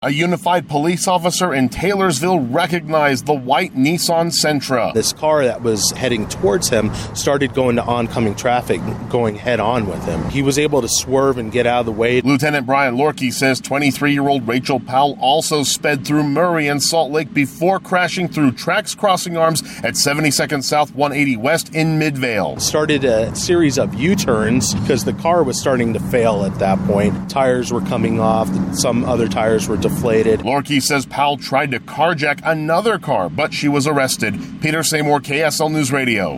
A unified police officer in Taylorsville recognized the white Nissan Sentra. This car that was heading towards him started going to oncoming traffic, going head on with him. He was able to swerve and get out of the way. Lieutenant Brian Lorkey says 23-year-old Rachel Powell also sped through Murray and Salt Lake before crashing through Tracks Crossing Arms at 72nd South 180 West in Midvale. Started a series of U-turns because the car was starting to fail at that point. Tires were coming off. Some other tires were deflated. Lorkey says Powell tried to carjack another car, but she was arrested. Peter Seymour, KSL News Radio.